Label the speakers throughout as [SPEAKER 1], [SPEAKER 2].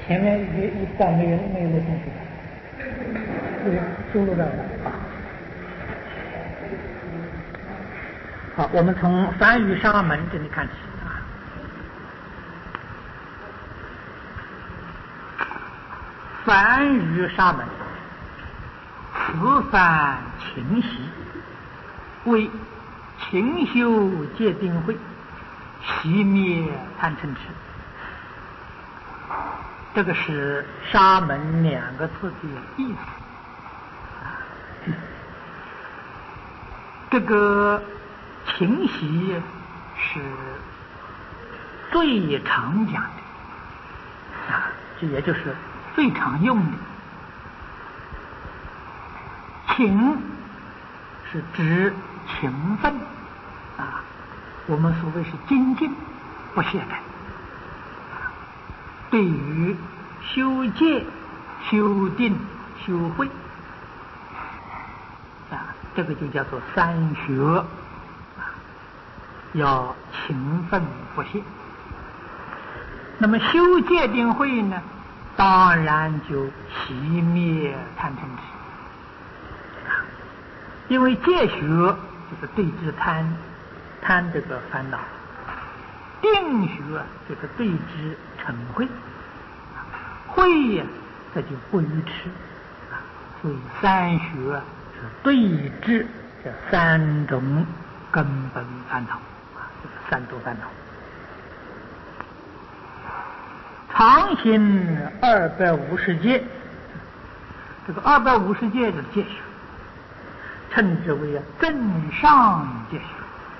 [SPEAKER 1] 前面一段没有录进去，这个收录到了。好，我们从梵语沙门这里看起啊。梵语沙门，此梵勤习，为勤修戒定慧，熄灭贪嗔痴。这个是沙门两个字的意思。这个勤习是最常讲的啊，这也就是最常用的。勤是指勤奋啊，我们所谓是精进不懈怠。对于修戒、修定、修慧啊，这个就叫做三学啊，要勤奋不懈。那么修戒定慧呢，当然就熄灭贪嗔痴啊，因为戒学就是对治贪这个烦恼，定学就是对治嗔恚，慧呀这就不愚痴啊，所以三学是对治这三种根本烦恼啊，这个三毒烦恼。常行250戒，这个250戒就是戒学，称之为正上戒学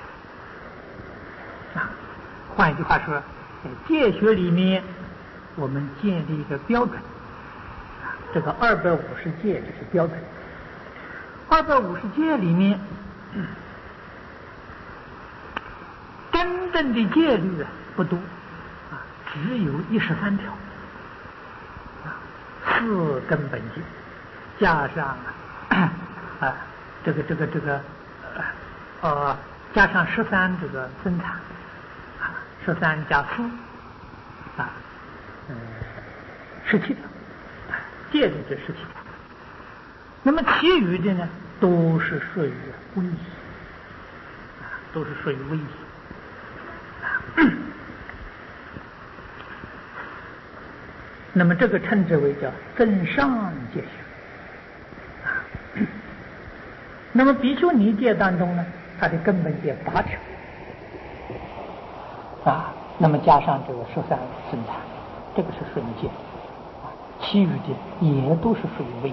[SPEAKER 1] 啊。换一句话说，在戒学里面，我们建立一个标准啊，这个250戒就是标准。250戒里面，真正的戒律不多啊，只有13条啊，4根本戒，加上加上13这个僧禅啊，13加4啊，17条，戒律这17条。那么其余的呢，都是属于威仪啊，都是属于威仪。那么这个称之为叫正上戒学啊。那么比丘尼戒当中呢，它的根本戒8条啊，那么加上这个13僧禅，这个是属于戒啊，其余的也都是属于威仪。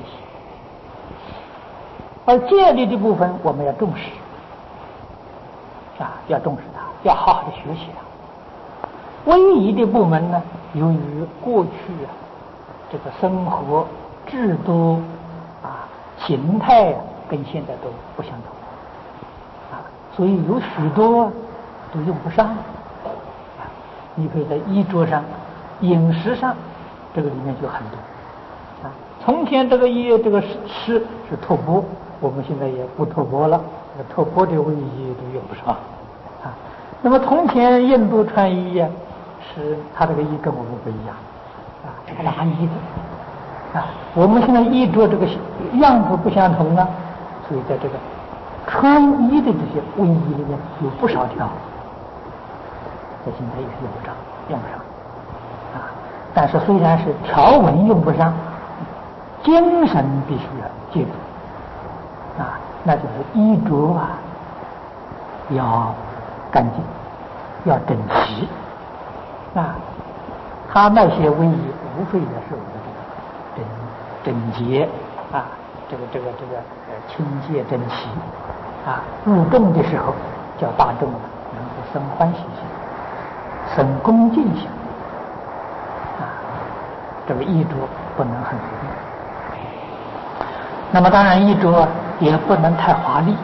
[SPEAKER 1] 而戒律的部分，我们要重视啊，要重视它，要好好的学习它。威仪的部门呢，由于过去这个生活制度啊、形态跟现在都不相同啊，所以有许多都用不上啊。你可以在衣着上、饮食上，这个里面就很多啊。从前这个吃是托钵，我们现在也不托钵了，这个托钵的威仪都用不上啊。那么从前印度穿衣呀，是他这个衣跟我们不一样啊，拿衣的啊，我们现在衣着这个样子不相同了，所以在这个穿衣的这些威仪里面有不少条，在现在也是用不上啊。但是虽然是条文用不上，精神必须要记住啊，那就是衣着啊要干净，要整齐啊。他那些威仪无非也是我们这个整洁啊，这个清洁整齐啊，入洞的时候叫大众能够生欢喜心，生恭敬心啊，这个衣着不能很随便。那么当然衣着也不能太华丽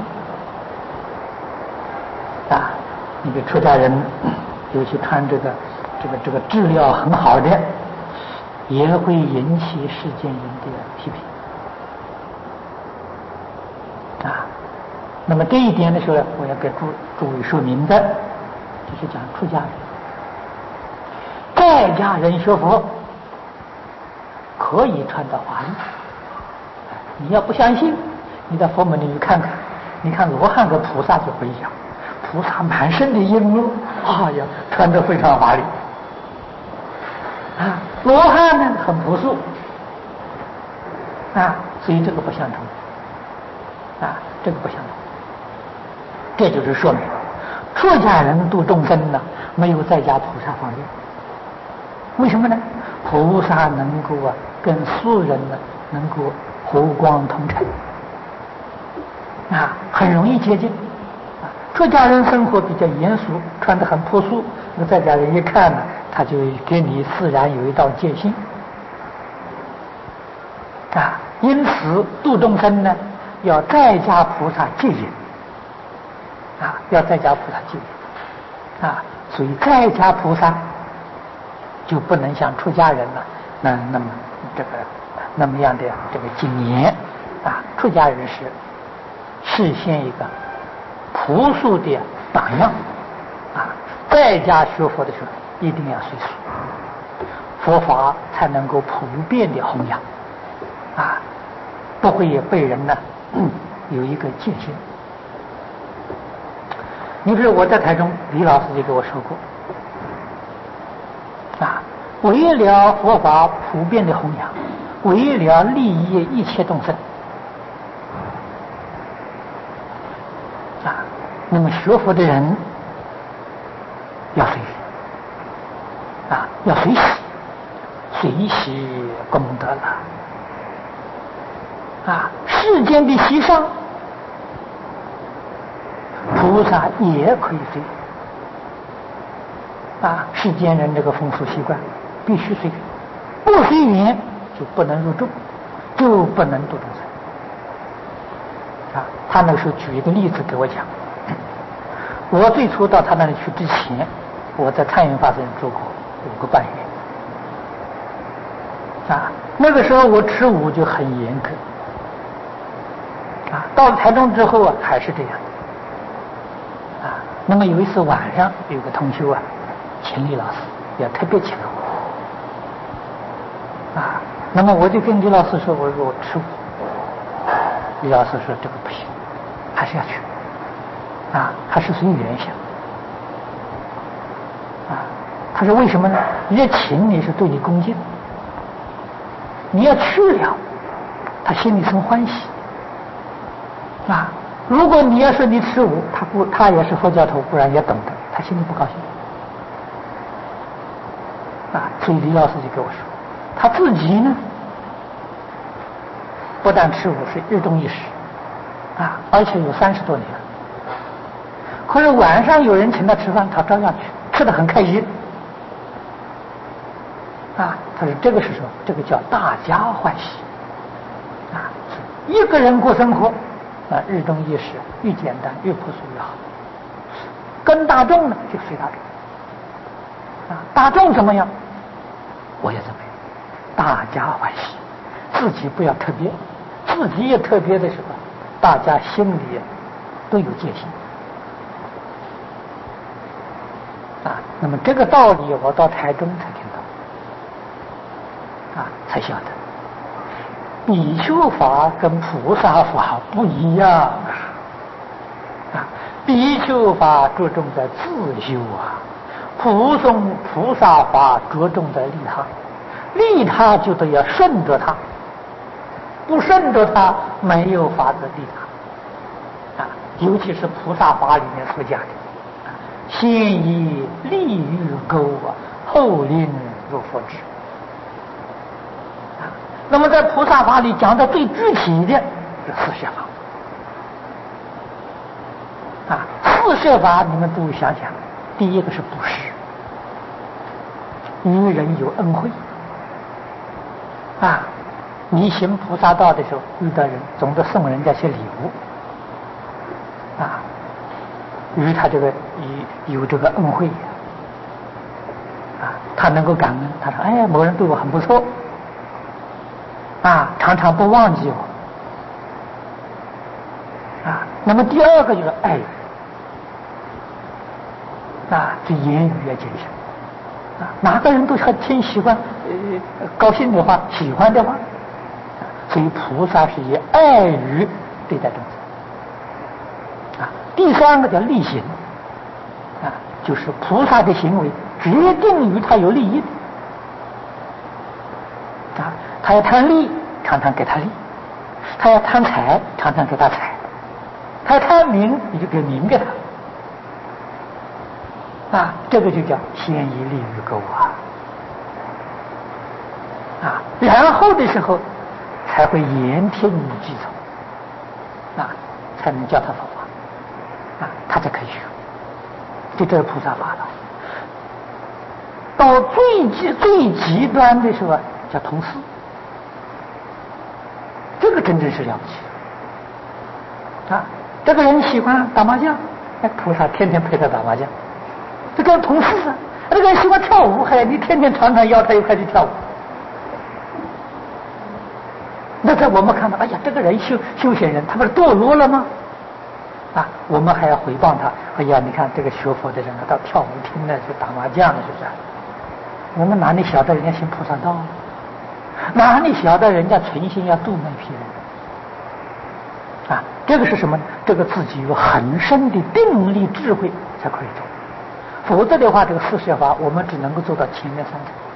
[SPEAKER 1] 啊，你比如出家人尤其穿这个质料很好的，也会引起世间人的批评啊。那么这一点的时候，我要给诸位说明的，就是讲出家人、在家人学佛可以穿着法衣。你要不相信，你到佛门里去看看，你看罗汉和菩萨就不一样，菩萨满身的璎珞，哎呀，穿得非常华丽。罗汉呢很朴素，所以这个不相同，这个不相同。这就是说明，出家人度众生呢，没有在家菩萨方便。为什么呢？菩萨能够跟俗人呢能够和光同尘，很容易接近。出家人生活比较严肃，穿得很朴素，那在家人一看呢，他就给你自然有一道戒心。因此度众生呢，要在家菩萨戒引，要在家菩萨戒引，所以在家菩萨就不能像出家人了，那么那么样的这个谨严。出家人是实现一个朴素的榜样，在家学佛的时候一定要随俗，佛法才能够普遍的弘扬，不会被人呢有一个戒心。你比如我在台中，李老师就给我说过，为了佛法普遍的弘扬，为了利益一切众生，那么学佛的人要随缘，要随喜，随喜功德了。世间的喜上，菩萨也可以随缘。世间人这个风俗习惯必须随缘，不随缘就不能入众，就不能度众生。他那时候举一个例子给我讲，我最初到他那里去之前，我在太原法师住过5个半月。那个时候我持午就很严格。到了台中之后还是这样。那么有一次晚上，有个同修请李老师，也特别请我。那么我就跟李老师说，我说我吃午。李老师说这个不行，还是要去。还是随缘想。他说为什么呢？人家请你是对你恭敬，你要去了，他心里生欢喜。如果你要是你吃午，他也是佛教徒，不然也懂得，他心里不高兴。所以李老师就跟我说，他自己呢，不但吃午是日中一时，而且有30多年了。可是晚上有人请他吃饭，他照样去，吃得很开心。他说这个是什么？这个叫大家欢喜。一个人过生活，日中一时，越简单越朴素越好。跟大众呢就随大众。大众怎么样，我也怎么样，大家欢喜，自己不要特别，自己也特别的时候，大家心里都有戒心。那么这个道理我到台中才听到，才晓得比丘法跟菩萨法不一样。比丘法着重在自修菩萨法着重在利他，利他就得要顺着他，不顺着他没有法子利他。尤其是菩萨法里面所讲的，先以利欲钩后令入佛智。那么在菩萨法里讲的最具体的是四摄法。四摄法你们注意想想，第一个是布施，与人有恩惠。你行菩萨道的时候，遇到人总得送人家些礼物，与他这个有这个恩惠，他能够感恩，他说哎，某人对我很不错，常常不忘记我。那么第二个就是爱人，这言语要谨慎。 哪个人都很挺喜欢，高兴的话，喜欢的话，所以菩萨是以爱语对待众生。第三个叫利行，就是菩萨的行为决定于他有利益的。他要贪利，常常给他利；他要贪财，常常给他财；他要贪名，你就给名给他。这个就叫先以利于狗然后的时候才会言听计从，才能教他佛法，他才可以学。这是菩萨法了。到最极端的时候叫同事，这个真正是了不起这个人喜欢打麻将，菩萨天天陪他打麻将。这个同事这个人喜欢跳舞，你天天常常邀他一块去跳舞。那在我们看到，哎呀，这个人修行人，他不是堕落了吗？我们还要回报他。哎呀，你看这个学佛的人到跳舞厅呢，去打麻将了，是不是？我们哪里晓得人家行菩萨道？哪里晓得人家存心要度那批人？这个是什么？这个自己有很深的定力智慧才可以做。否则的话，这个四摄法我们只能够做到前面3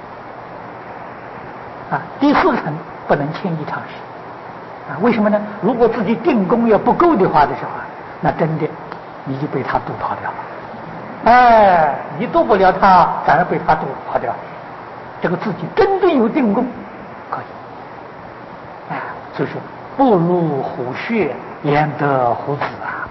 [SPEAKER 1] 层，第4层不能轻易尝试，为什么呢？如果自己定功要不够的话的时候，那真的你就被他渡跑掉了。你渡不了他，反而被他渡跑掉。这个自己真正有定功，可以。所以说，不入虎穴，焉得虎子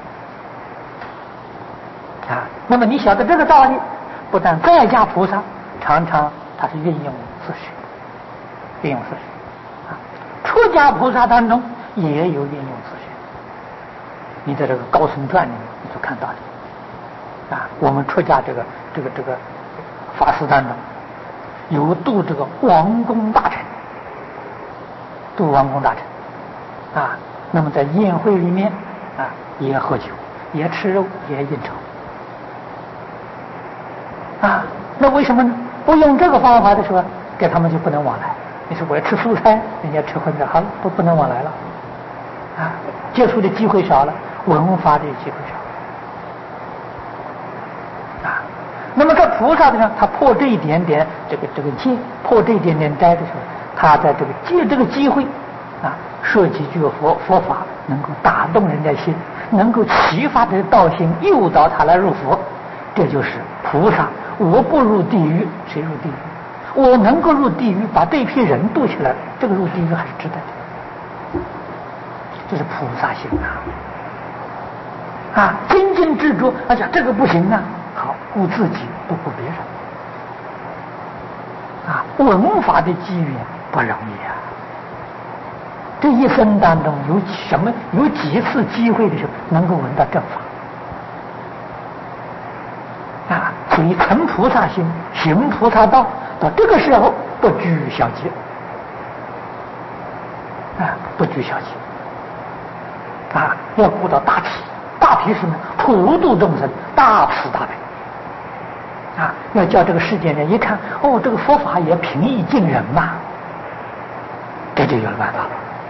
[SPEAKER 1] 那么你晓得这个道理，不但在家菩萨常常他是运用四摄，出家菩萨当中也有运用四摄。你在这个高僧传里面你就看到的我们出家这个法师当中有度这个王公大臣，那么在宴会里面也喝酒，也吃肉，也应酬那为什么呢？不用这个方法的时候，给他们就不能往来。你说我要吃素菜，人家吃荤的，好了，不能往来了接触的机会少了，文法的机会少那么在菩萨的上，他破这一点点这个戒，破这一点点斋的时候，他在借这个机会说几句佛法，能够打动人家心，能够启发他的道心，诱导他来入佛。这就是菩萨。我不入地狱，谁入地狱？我能够入地狱，把这批人渡起来，这个入地狱还是值得的。这是菩萨心精进执着，这个不行好，顾自己不顾别人文法的机缘不容易这一生当中有几次机会的时候能够闻到正法所以成菩萨心，行菩萨道，到这个时候不拘小节不拘小节要顾到大体。大体是什么？普度众生，大慈大悲要叫这个世界人一看，这个佛法也平易近人嘛，这就有了办法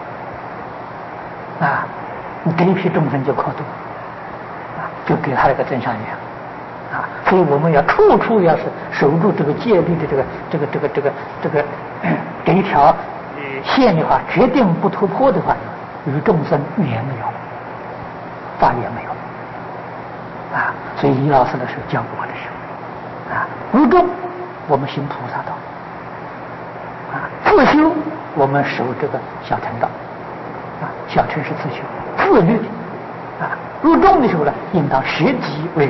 [SPEAKER 1] 了你这一批众生就可度就给他一个真善缘所以我们要处处要是守住这个戒律的这个这一条线的话，决定不突破的话，与众生缘没有，法缘没有所以李老师的时候教过我的时候入众我们行菩萨道自修我们守这个小乘道小乘是自修自律入众的时候呢，应当学己为人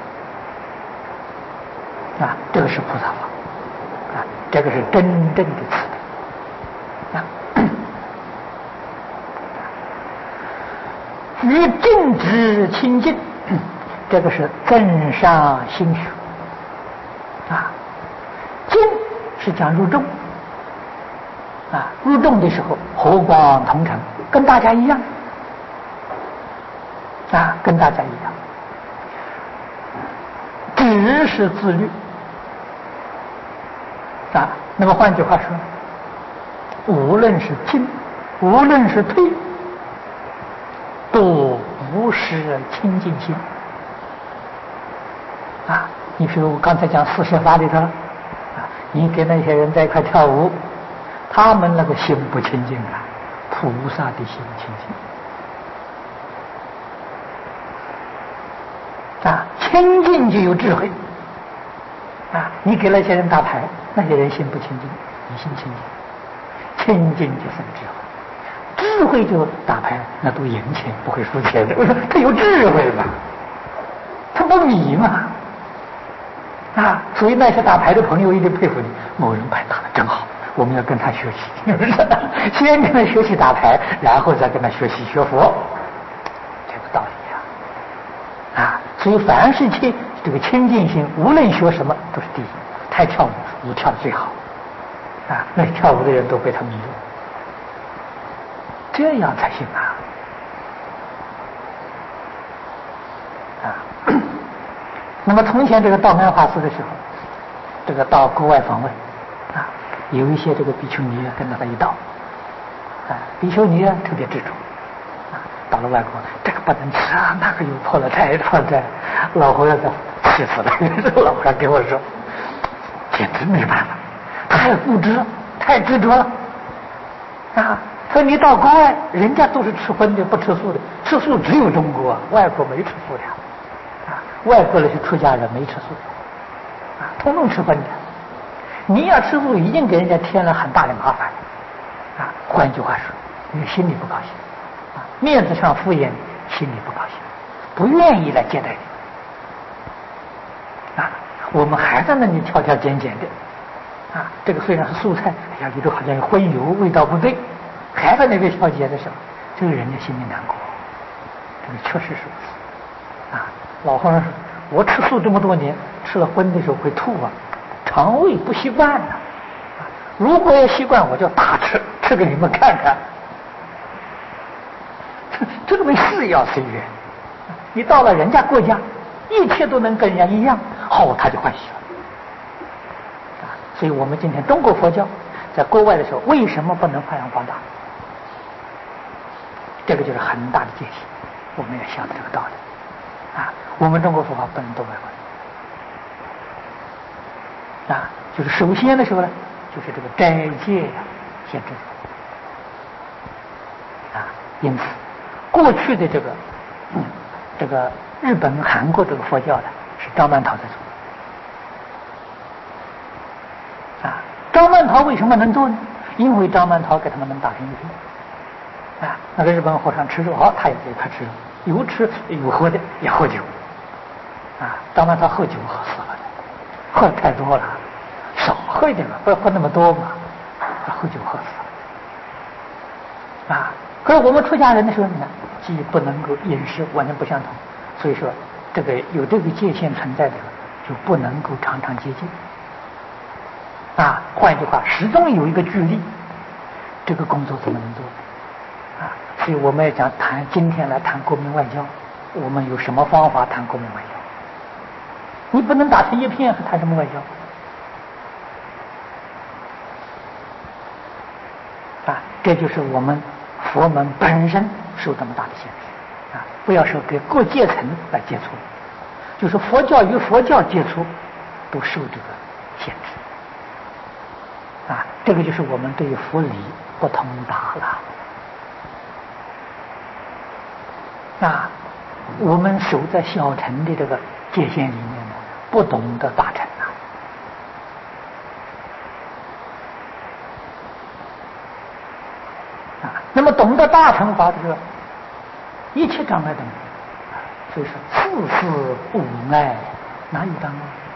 [SPEAKER 1] 这个是菩萨法这个是真正的慈悲与净止清净，这个是增上心学净是讲入众入众的时候和光同尘，跟大家一样跟大家一样，只是自律啊。那么换句话说，无论是进，无论是退，都不是清净心啊。你比如我刚才讲四摄法里头啊，你跟那些人在一块跳舞，他们那个心不清净啊，菩萨的心清净啊，清净就有智慧啊。你给那些人打牌，那些人心不清净，你心清净，清净就生智慧。智慧就打牌，那都赢钱，不会输钱的。我说他有智慧嘛，他不迷嘛，啊！所以那些打牌的朋友一定佩服你，某人牌打得真好，我们要跟他学习，是不是？先跟他学习打牌，然后再跟他学习学佛，这个道理啊！所以凡是这个清净心，无论学什么都是第一。太跳舞跳得最好，啊！那跳舞的人都被他迷了。这样才行啊！那么从前这个到安法寺的时候，这个到国外访问啊，有一些这个比丘尼跟着他一道啊，比丘尼特别执着啊，到了外国这个不能吃啊，那个有破了财，老和尚气死了。老和尚跟我说，简直没办法，太固执，太执着了啊！说你到国外，人家都是吃荤的，不吃素的，吃素只有中国，外国没吃素的啊。外国那些出家人没吃素啊，统统吃荤的。你要吃素，已经给人家添了很大的麻烦啊。换句话说，你心里不高兴啊，面子上敷衍，心里不高兴，不愿意来接待你啊。我们还在那里挑挑拣拣的啊，这个虽然是素菜，哎呀，里头好像有荤油，味道不对。还在那边挑拣的时候，这个人家心里难过，这个确实是如此啊。老和尚说，我吃素这么多年，吃了荤的时候会吐啊，肠胃不习惯呢。如果要习惯，我就大吃，吃给你们看看。这个事要随缘，你到了人家国家，一切都能跟人家一样，好，他就欢喜了啊。所以我们今天中国佛教在国外的时候，为什么不能发扬光大？这个就是很大的戒心，我们要晓得这个道理啊。我们中国佛法不能到外国啊，就是首先的时候呢，就是这个斋戒呀，先知啊。因此，过去的这个日本、韩国这个佛教呢，是张曼桃在做啊。张曼桃为什么能做呢？因为张曼桃给他们能打成一片。啊，那个日本和尚吃肉，他也在一块吃肉，有吃有喝的，也喝酒。啊，张曼桃喝酒喝死了的，喝太多了，少喝一点嘛，不要喝那么多嘛。喝酒喝死了。啊，可是我们出家人的时候，你看，既不能够饮食完全不相同，所以说这个有这个界限存在的时候，就不能够常常接近。啊，换一句话，始终有一个距离，这个工作怎么能做？啊，所以我们要今天来谈国民外交，我们有什么方法谈国民外交？你不能打成一片，还谈什么外交？啊，这就是我们佛门本身受这么大的限制啊！不要说给各阶层来接触，就是佛教与佛教接触，都受这个限制啊！这个就是我们对于佛理不通达了。啊，我们守在小乘的这个界限里面呢，不懂得大乘啊。那么懂得大乘法的时候，一切障碍都没有。所以说，事事无碍，哪有障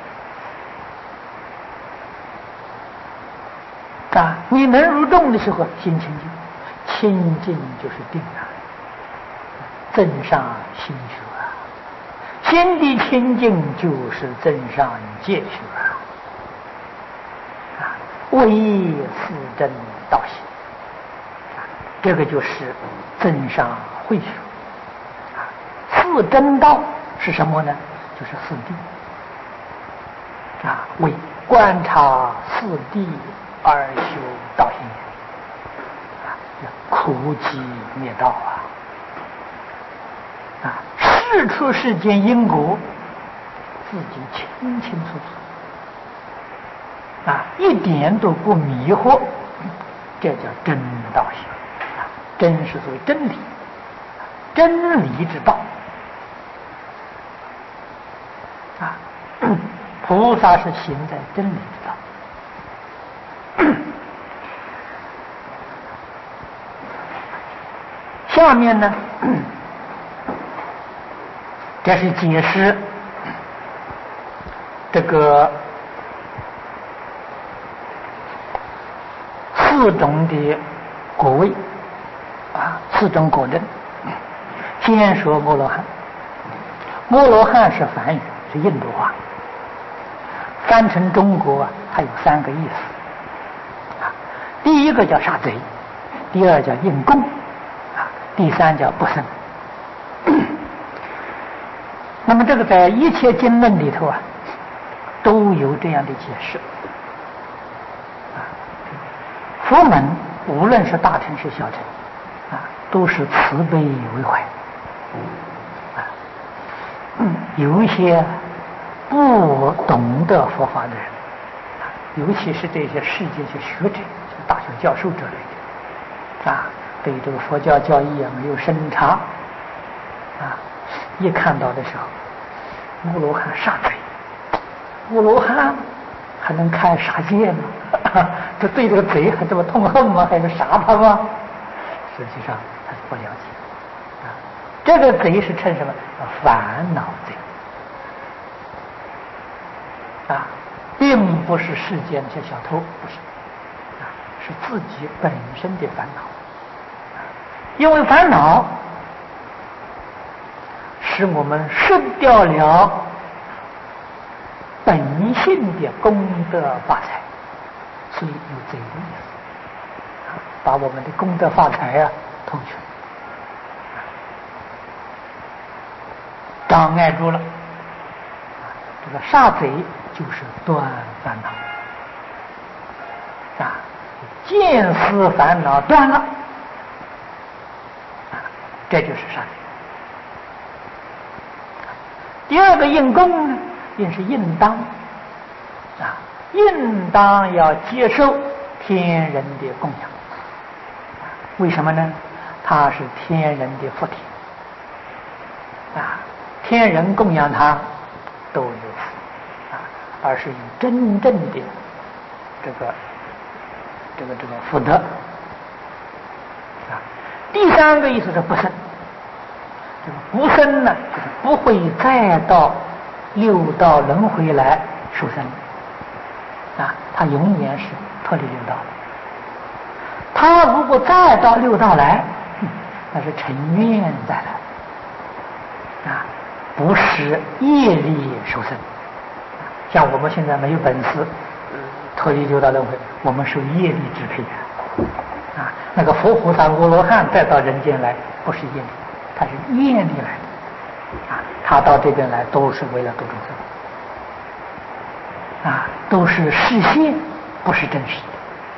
[SPEAKER 1] 碍？啊，你能入众的时候，心清净，清净就是定啊。增上心学啊，心的清净就是增上戒学啊，唯是真道心啊，这个就是增上慧学啊。四真道是什么呢？就是四谛啊，唯观察四谛而修道行也，苦集灭道事出世间因果，自己清清楚楚一点都不迷惑，这叫真道行真是所谓真理，真理之道菩萨是行在真理之道。下面呢，这是解释这个四种的果位四种果证。先说阿罗汉，阿罗汉是梵语，是印度话，翻成中国它有3个意思第一个叫杀贼，第二叫应供第三叫不生。那么这个在一切经论里头都有这样的解释佛门无论是大乘是小乘都是慈悲为怀有一些不懂得佛法的人，尤其是这些世界些学者，大学教授之类的对这个佛教教义没有深察一看到的时候，阿罗汉杀贼，阿罗汉还能开杀戒吗？这对这个贼还这么痛恨吗？还是杀他吗？实际上他是不了解这个贼是称什么？烦恼贼并不是世间那些小偷，不是是自己本身的烦恼因为烦恼使我们失掉了本性的功德发财，所以有这个意思把我们的功德发财偷去障碍住了这个杀贼就是断烦恼见思烦恼断了这就是杀贼。第二个应供呢，应是应当应当要接受天人的供养为什么呢？他是天人的福田天人供养他都有福而是有真正的这个福德第三个意思是不生，这个不生呢，就是不会再到六道轮回来受生他永远是脱离六道。他如果再到六道来，那是成愿再来不是业力受生。像我们现在没有本事脱离六道轮回，我们受业力支配那个佛菩萨阿罗汉再到人间来不是业力，他是愿力来的他到这边来都是为了度众生都是实现，不是真实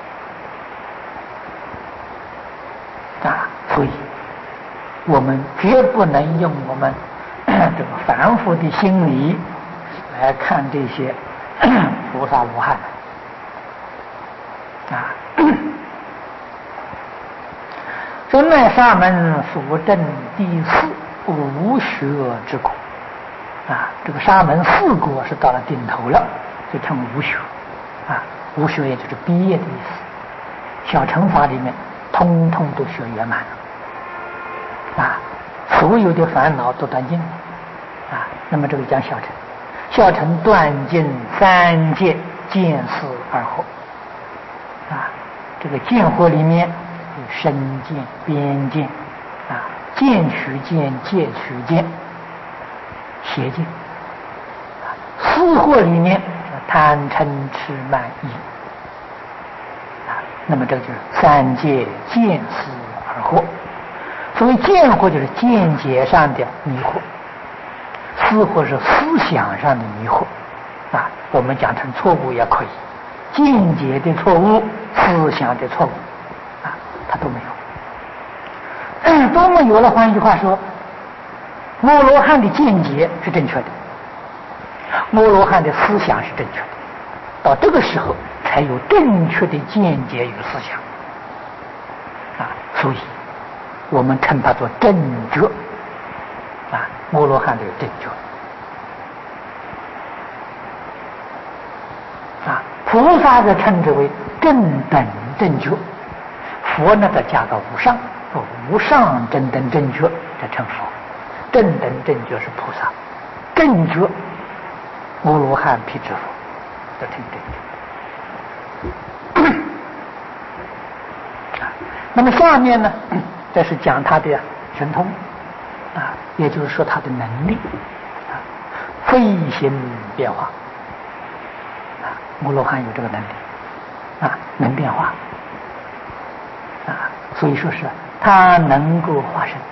[SPEAKER 1] 的所以我们绝不能用我们这个凡夫的心理来看这些菩萨罗汉说乃沙门所证第四无学之果这个沙门4果是到了顶头了，就称无学无学也就是毕业的意思。小乘法里面通通都学圆满了所有的烦恼都断尽那么这个讲小乘，小乘断尽3界见思二惑这个见惑里面有身见、边见见取见、戒取见、邪见思惑里面贪嗔痴慢疑那么这个就是3界见思二惑。所谓见惑就是见解上的迷惑，思惑是思想上的迷惑我们讲成错误也可以，见解的错误、思想的错误啊，他都没有。都没有了，换一句话说，阿罗汉的见解是正确的，阿罗汉的思想是正确的，到这个时候才有正确的见解与思想啊，所以我们称它做正觉啊，阿罗汉的正觉啊，菩萨的称之为正等正觉，佛呢再加个无上，无上正等正觉这称佛，正等正觉是菩萨，正觉阿罗汉辟支佛这称正觉。那么下面呢，这是讲他的神通啊，也就是说他的能力啊，飞行变化啊，阿罗汉有这个能力啊，能变化啊，所以说是他能够化身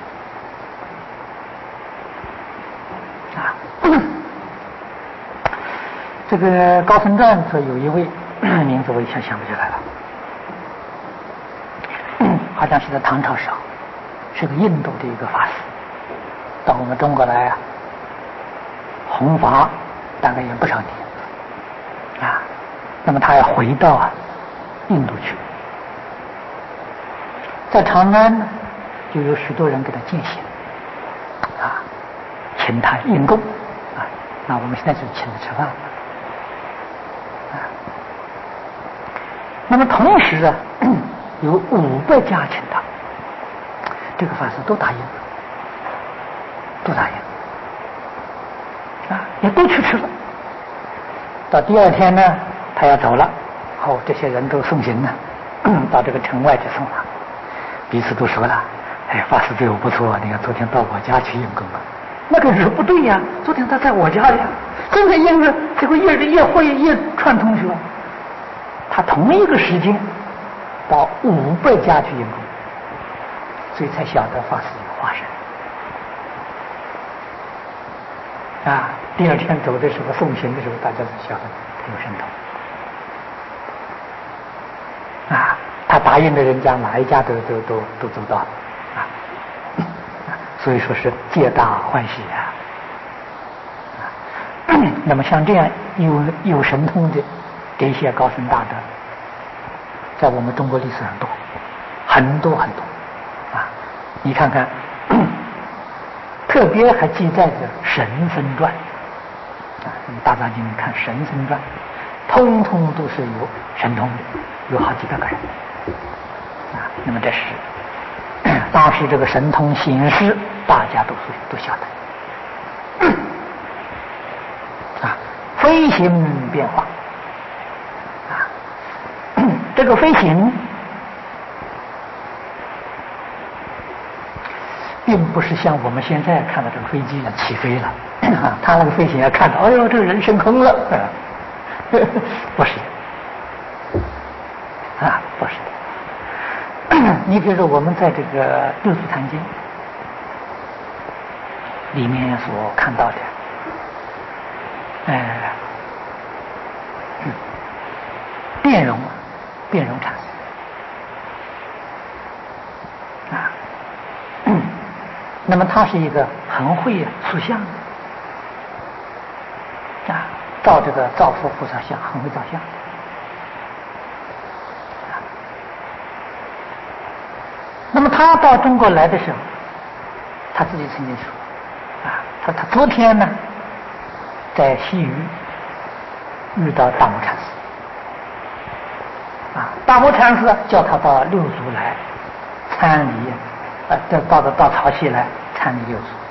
[SPEAKER 1] 啊。这个高僧传说有一位名字我一下想不起来了，好像是在唐朝时候，是个印度的一个法师，到我们中国来啊，弘法大概也不少年啊。那么他要回到印度去，在长安呢，就有许多人给他践行啊，请他应供啊。那我们现在就请他吃饭啊。那么同时啊，有500家请他，这个法师都答应，啊，也都去吃了。到第2天呢，他要走了，这些人都送行了，到这个城外去送了，彼此都说了：“哎，法师对我不错，你看昨天到我家去应供了。”那个人不对呀，昨天他在我家呀，正在应着，结果越会越串通去了。他同一个时间到500家去应供，所以才晓得法师有化身啊。第2天走的时候，送行的时候，大家才晓得他有神通啊。他答应的人家哪一家都走到了啊，所以说是皆大欢喜啊。那么像这样有神通的这些高僧大德，在我们中国历史上多很多啊。你看看，特别还记载着神僧传啊，大藏经里看神僧传，通通都是有神通的，有好几百个人啊。那么这是当时这个神通显示，大家都晓得啊，飞行变化啊，这个飞行并不是像我们现在看到这个飞机起飞了啊，他那个飞行要看到，哎呦，这个人升空了，不是啊，不是的。你比如说，我们在这个《六祖坛经》里面所看到的，辩融禅师啊，那么他是一个很会塑像的啊，造佛菩萨像，很会造像。那么他到中国来的时候，他自己曾经说啊，他昨天呢在西域遇到大摩禅师啊，大摩禅师叫他到六祖来参礼，到潮汐来参礼六祖。